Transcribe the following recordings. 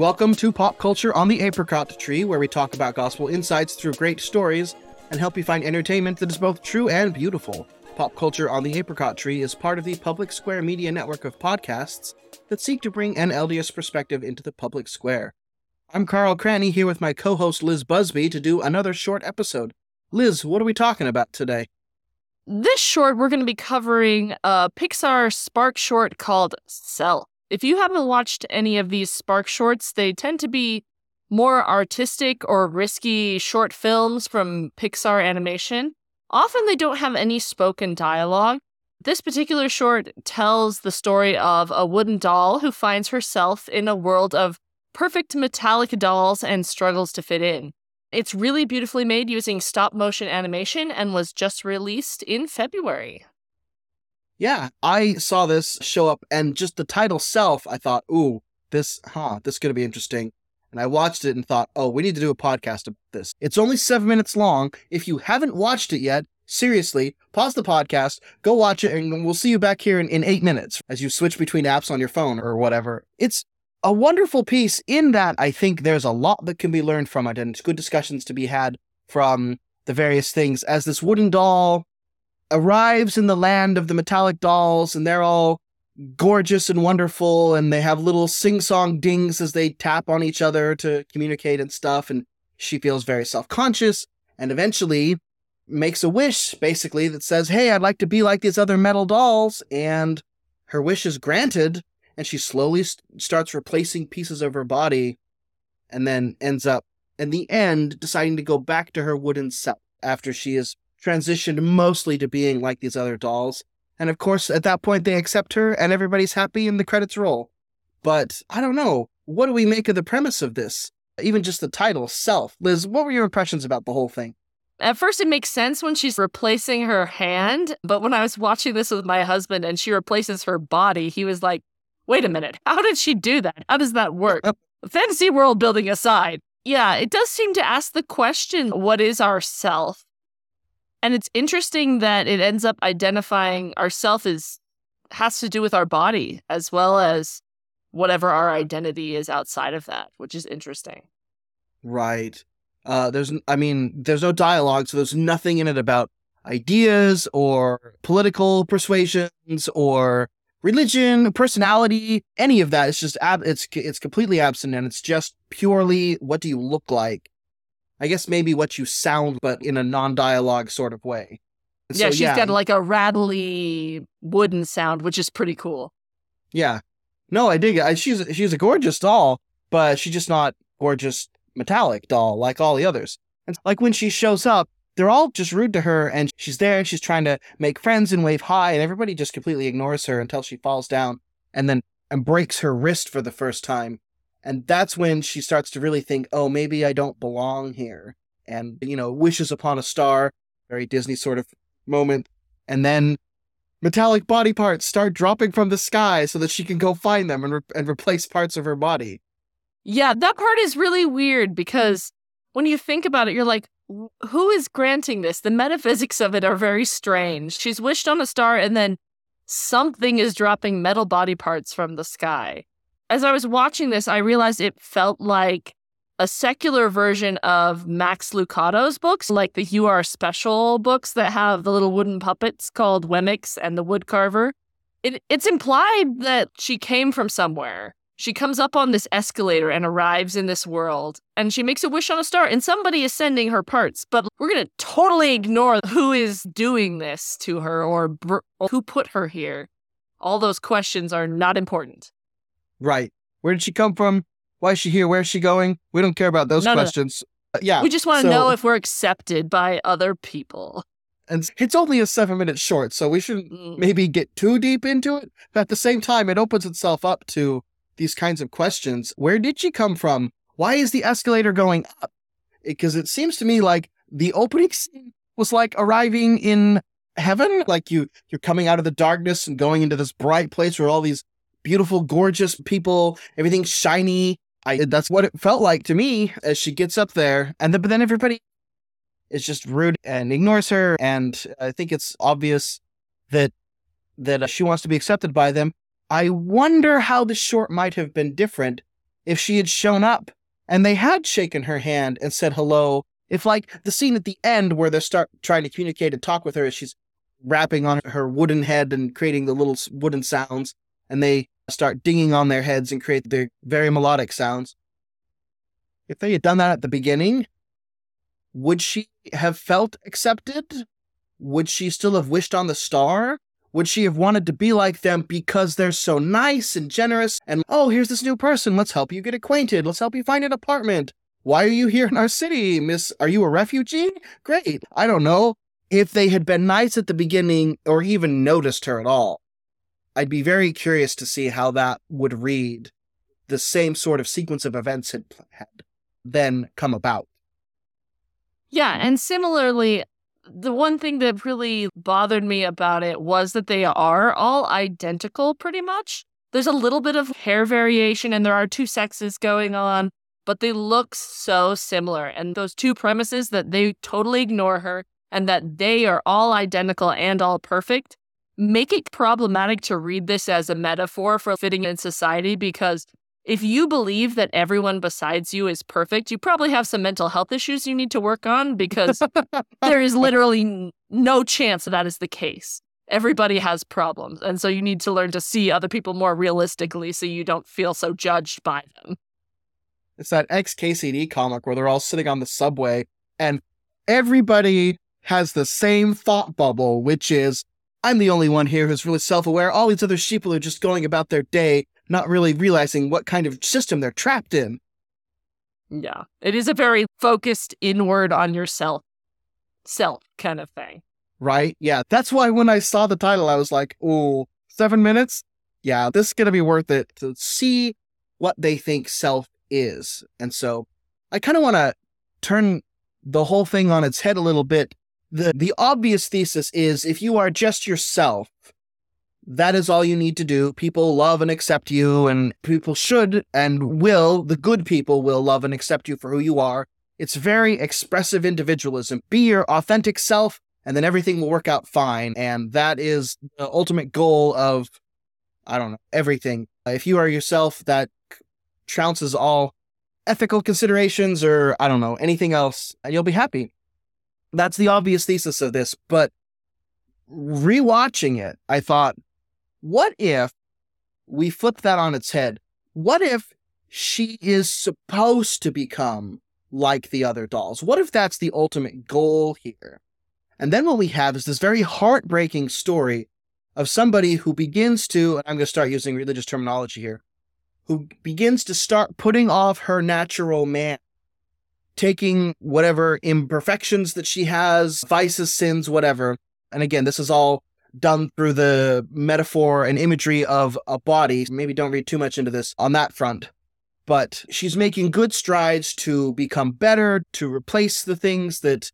Welcome to Pop Culture on the Apricot Tree, where we talk about gospel insights through great stories and help you find entertainment that is both true and beautiful. Pop Culture on the Apricot Tree is part of the Public Square Media network of podcasts that seek to bring an LDS perspective into the public square. I'm Carl Cranny, here with my co-host Liz Busby to do another short episode. Liz, what are we talking about today? This short, we're going to be covering a Pixar Spark short called Self. If you haven't watched any of these Spark shorts, they tend to be more artistic or risky short films from Pixar Animation. Often they don't have any spoken dialogue. This particular short tells the story of a wooden doll who finds herself in a world of perfect metallic dolls and struggles to fit in. It's really beautifully made using stop-motion animation and was just released in February. Yeah, I saw this show up, and just the title Self, I thought, this is going to be interesting. And I watched it and thought, we need to do a podcast about this. It's only 7 minutes long. If you haven't watched it yet, seriously, pause the podcast, go watch it, and we'll see you back here in 8 minutes as you switch between apps on your phone or whatever. It's a wonderful piece in that I think there's a lot that can be learned from it, and it's good discussions to be had from the various things. As this wooden doll arrives in the land of the metallic dolls, and they're all gorgeous and wonderful, and they have little sing-song dings as they tap on each other to communicate and stuff, and she feels very self-conscious, and eventually makes a wish, basically, that says, hey, I'd like to be like these other metal dolls, and her wish is granted, and she slowly starts replacing pieces of her body, and then ends up, in the end, deciding to go back to her wooden self after she is transitioned mostly to being like these other dolls. And of course, at that point, they accept her, and everybody's happy, and the credits roll. But I don't know. What do we make of the premise of this? Even just the title, Self. Liz, what were your impressions about the whole thing? At first, it makes sense when she's replacing her hand, but when I was watching this with my husband and she replaces her body, he was like, wait a minute, how did she do that? How does that work? Fantasy world building aside. Yeah, it does seem to ask the question, what is our self? And it's interesting that it ends up identifying ourself has to do with our body, as well as whatever our identity is outside of that, which is interesting. Right. There's no dialogue, so there's nothing in it about ideas or political persuasions or religion, personality, any of that. It's just it's completely absent, and it's just purely what do you look like? I guess maybe what you sound, but in a non-dialogue sort of way. Yeah, she's got like a rattly wooden sound, which is pretty cool. Yeah. No, I dig it. She's a gorgeous doll, but she's just not gorgeous metallic doll like all the others. And like when she shows up, they're all just rude to her, and she's there, and she's trying to make friends and wave hi, and everybody just completely ignores her until she falls down and breaks her wrist for the first time. And that's when she starts to really think, maybe I don't belong here. And, wishes upon a star, very Disney sort of moment. And then metallic body parts start dropping from the sky so that she can go find them and replace parts of her body. Yeah, that part is really weird because when you think about it, you're like, who is granting this? The metaphysics of it are very strange. She's wished on a star and then something is dropping metal body parts from the sky. As I was watching this, I realized it felt like a secular version of Max Lucado's books, like the You Are Special books that have the little wooden puppets called Wemmix and the Woodcarver. It's implied that she came from somewhere. She comes up on this escalator and arrives in this world, and she makes a wish on a star, and somebody is sending her parts. But we're going to totally ignore who is doing this to her or who put her here. All those questions are not important. Right. Where did she come from? Why is she here? Where is she going? We don't care about those questions. No. Yeah. We just want to know if we're accepted by other people. And it's only a 7-minute short, so we shouldn't maybe get too deep into it. But at the same time, it opens itself up to these kinds of questions. Where did she come from? Why is the escalator going up? Because it seems to me like the opening scene was like arriving in heaven. Like you're coming out of the darkness and going into this bright place where all these beautiful, gorgeous people, everything's shiny. That's what it felt like to me as she gets up there. But then everybody is just rude and ignores her. And I think it's obvious that she wants to be accepted by them. I wonder how the short might have been different if she had shown up and they had shaken her hand and said hello. If like the scene at the end where they start trying to communicate and talk with her as she's rapping on her wooden head and creating the little wooden sounds, and they start dinging on their heads and create their very melodic sounds. If they had done that at the beginning, would she have felt accepted? Would she still have wished on the star? Would she have wanted to be like them because they're so nice and generous and, oh, here's this new person, let's help you get acquainted, let's help you find an apartment. Why are you here in our city, miss? Are you a refugee? Great. I don't know. If they had been nice at the beginning or even noticed her at all, I'd be very curious to see how that would read. The same sort of sequence of events had then come about. Yeah, and similarly, the one thing that really bothered me about it was that they are all identical pretty much. There's a little bit of hair variation and there are two sexes going on, but they look so similar. And those two premises that they totally ignore her and that they are all identical and all perfect make it problematic to read this as a metaphor for fitting in society, because if you believe that everyone besides you is perfect, you probably have some mental health issues you need to work on, because there is literally no chance that is the case. Everybody has problems. And so you need to learn to see other people more realistically so you don't feel so judged by them. It's that ex-KCD comic where they're all sitting on the subway and everybody has the same thought bubble, which is, I'm the only one here who's really self-aware. All these other sheeple are just going about their day, not really realizing what kind of system they're trapped in. Yeah, it is a very focused inward on yourself kind of thing. Right? Yeah, that's why when I saw the title, I was like, oh, 7 minutes? Yeah, this is going to be worth it to see what they think self is. And so I kind of want to turn the whole thing on its head a little bit. The obvious thesis is if you are just yourself, that is all you need to do. People love and accept you, and people should and will, the good people will love and accept you for who you are. It's very expressive individualism. Be your authentic self, and then everything will work out fine. And that is the ultimate goal of, I don't know, everything. If you are yourself, that trounces all ethical considerations or, I don't know, anything else, and you'll be happy. That's the obvious thesis of this. But rewatching it, I thought, what if we flip that on its head? What if she is supposed to become like the other dolls? What if that's the ultimate goal here? And then what we have is this very heartbreaking story of somebody who begins to, and I'm going to start using religious terminology here, who begins to start putting off her natural man, taking whatever imperfections that she has, vices, sins, whatever. And again, this is all done through the metaphor and imagery of a body. Maybe don't read too much into this on that front. But she's making good strides to become better, to replace the things that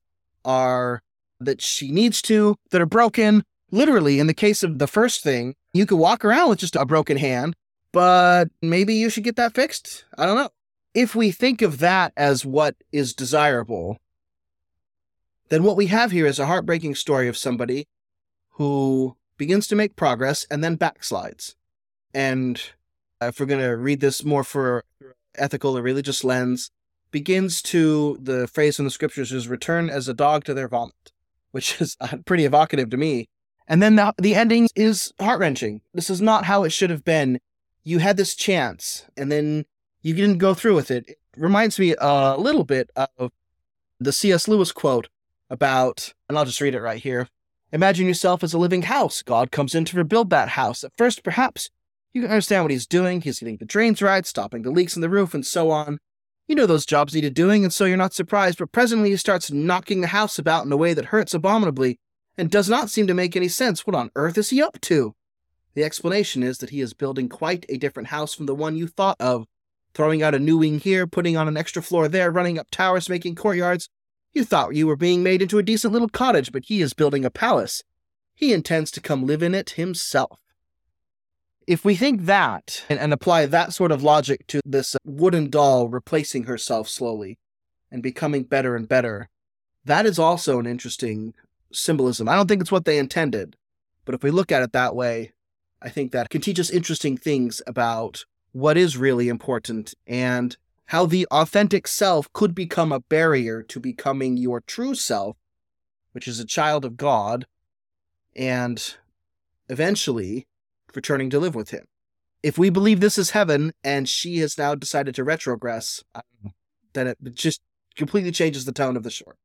she needs to, that are broken. Literally, in the case of the first thing, you could walk around with just a broken hand, but maybe you should get that fixed. I don't know. If we think of that as what is desirable, then what we have here is a heartbreaking story of somebody who begins to make progress and then backslides. And if we're going to read this more for ethical or religious lens, begins to, the phrase in the scriptures is, return as a dog to their vomit, which is pretty evocative to me. And then the ending is heart-wrenching. This is not how it should have been. You had this chance, and then you didn't go through with it. It reminds me a little bit of the C.S. Lewis quote about, and I'll just read it right here. Imagine yourself as a living house. God comes in to rebuild that house. At first, perhaps, you can understand what he's doing. He's getting the drains right, stopping the leaks in the roof, and so on. You know those jobs needed doing, and so you're not surprised, but presently he starts knocking the house about in a way that hurts abominably and does not seem to make any sense. What on earth is he up to? The explanation is that he is building quite a different house from the one you thought of. Throwing out a new wing here, putting on an extra floor there, running up towers, making courtyards. You thought you were being made into a decent little cottage, but he is building a palace. He intends to come live in it himself. If we think that, and apply that sort of logic to this wooden doll replacing herself slowly and becoming better and better, that is also an interesting symbolism. I don't think it's what they intended, but if we look at it that way, I think that can teach us interesting things about what is really important and how the authentic self could become a barrier to becoming your true self, which is a child of God, and eventually returning to live with him. If we believe this is heaven and she has now decided to retrogress, then it just completely changes the tone of the short.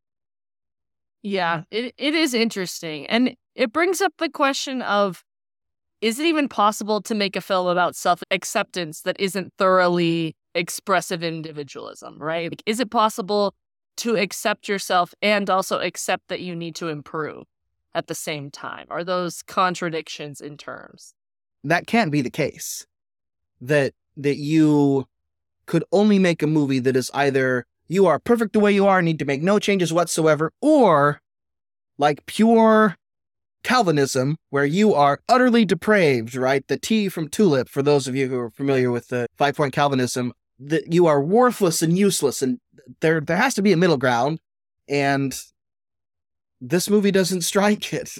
Yeah, it is interesting. And it brings up the question of, is it even possible to make a film about self-acceptance that isn't thoroughly expressive individualism, right? Like, is it possible to accept yourself and also accept that you need to improve at the same time? Are those contradictions in terms? That can't be the case. That you could only make a movie that is either you are perfect the way you are, need to make no changes whatsoever, or like pure Calvinism, where you are utterly depraved, right? The T from tulip, for those of you who are familiar with the 5-point Calvinism, that you are worthless and useless, and there has to be a middle ground, and this movie doesn't strike it.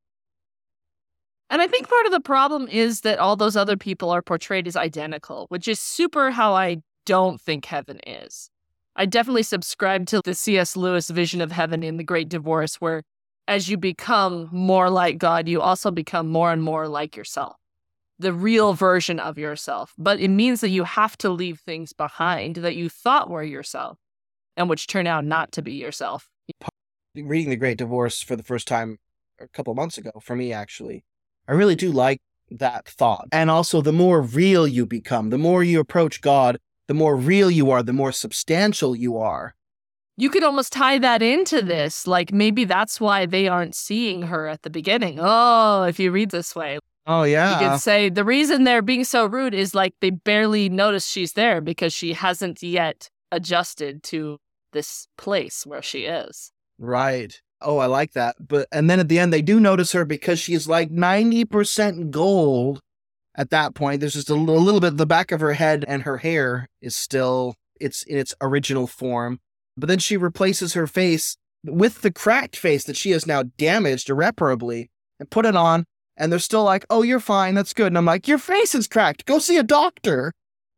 And I think part of the problem is that all those other people are portrayed as identical, which is super how I don't think heaven is. I definitely subscribe to the C.S. Lewis vision of heaven in The Great Divorce, where as you become more like God, you also become more and more like yourself, the real version of yourself. But it means that you have to leave things behind that you thought were yourself and which turn out not to be yourself. Reading The Great Divorce for the first time a couple of months ago, for me actually, I really do like that thought. And also, the more real you become, the more you approach God, the more real you are, the more substantial you are. You could almost tie that into this. Like, maybe that's why they aren't seeing her at the beginning. Oh, if you read this way. Oh, yeah. You could say the reason they're being so rude is like they barely notice she's there because she hasn't yet adjusted to this place where she is. Right. Oh, I like that. And then at the end, they do notice her because she's like 90% gold at that point. There's just a little bit of the back of her head, and her hair is still, it's in its original form. But then she replaces her face with the cracked face that she has now damaged irreparably and put it on. And they're still like, oh, you're fine. That's good. And I'm like, your face is cracked. Go see a doctor.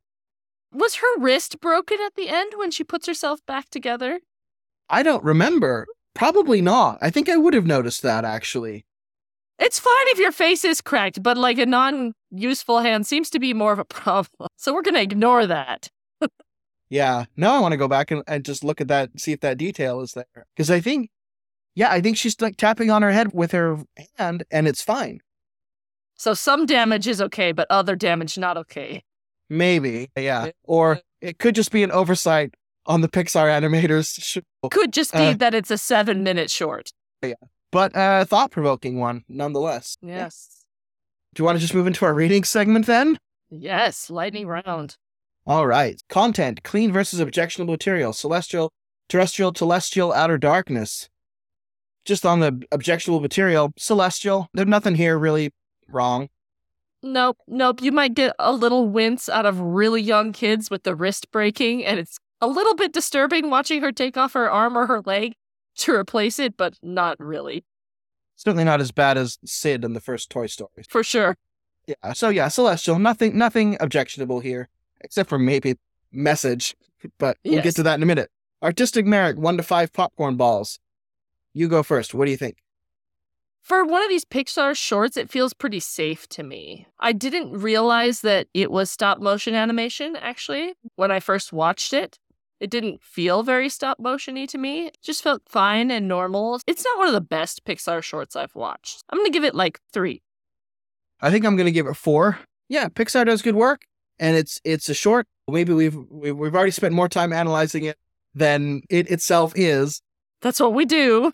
Was her wrist broken at the end when she puts herself back together? I don't remember. Probably not. I think I would have noticed that, actually. It's fine if your face is cracked, but like a non-useful hand seems to be more of a problem. So we're going to ignore that. Yeah. Now I want to go back and just look at that, see if that detail is there. Because I think she's like tapping on her head with her hand, and it's fine. So some damage is okay, but other damage not okay. Maybe, yeah. Or it could just be an oversight on the Pixar animators' show. Could just be that it's a 7-minute short. Yeah. But a thought-provoking one, nonetheless. Yes. Do you want to just move into our reading segment then? Yes, lightning round. All right. Content, clean versus objectionable material, celestial, terrestrial, telestial, outer darkness. Just on the objectionable material, celestial. There's nothing here really wrong. Nope. You might get a little wince out of really young kids with the wrist breaking, and it's a little bit disturbing watching her take off her arm or her leg to replace it, but not really. Certainly not as bad as Sid in the first Toy Story. For sure. Yeah, so yeah, celestial, nothing objectionable here, except for maybe message, but we'll get to that in a minute. Artistic merit, 1 to 5 popcorn balls. You go first. What do you think? For one of these Pixar shorts, it feels pretty safe to me. I didn't realize that it was stop motion animation, actually, when I first watched it. It didn't feel very stop motion-y to me. It just felt fine and normal. It's not one of the best Pixar shorts I've watched. I'm going to give it like 3. I think I'm going to give it 4. Yeah, Pixar does good work, and it's a short. Maybe we've already spent more time analyzing it than it itself is. That's what we do.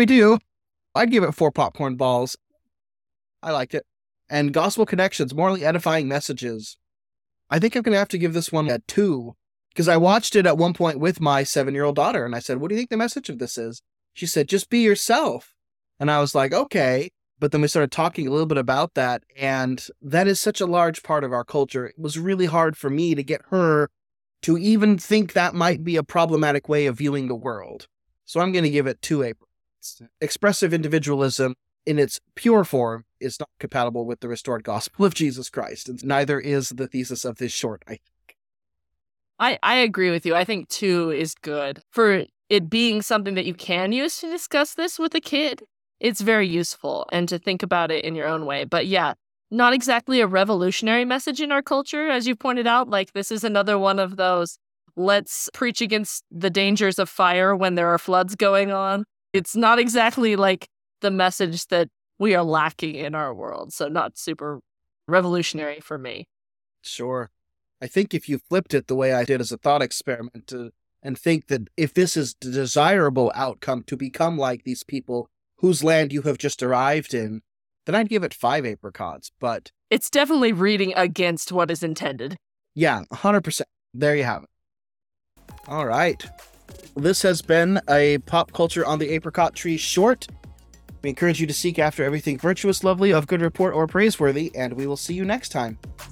I'd give it 4 popcorn balls. I liked it. And gospel connections, morally edifying messages. I think I'm going to have to give this one a 2. Because I watched it at one point with my 7-year-old daughter, and I said, what do you think the message of this is? She said, just be yourself. And I was like, okay. But then we started talking a little bit about that, and that is such a large part of our culture. It was really hard for me to get her to even think that might be a problematic way of viewing the world. So I'm going to give it 2 aprons. Expressive individualism in its pure form is not compatible with the restored gospel of Jesus Christ. And neither is the thesis of this short, I think. I agree with you. I think 2 is good. For it being something that you can use to discuss this with a kid, it's very useful, and to think about it in your own way. But yeah, not exactly a revolutionary message in our culture, as you pointed out. Like, this is another one of those, let's preach against the dangers of fire when there are floods going on. It's not exactly like the message that we are lacking in our world. So not super revolutionary for me. Sure. I think if you flipped it the way I did as a thought experiment and think that if this is the desirable outcome to become like these people whose land you have just arrived in, then I'd give it 5 apricots. But it's definitely reading against what is intended. Yeah, 100%. There you have it. All right. This has been a Pop Culture on the Apricot Tree short. We encourage you to seek after everything virtuous, lovely, of good report, or praiseworthy, and we will see you next time.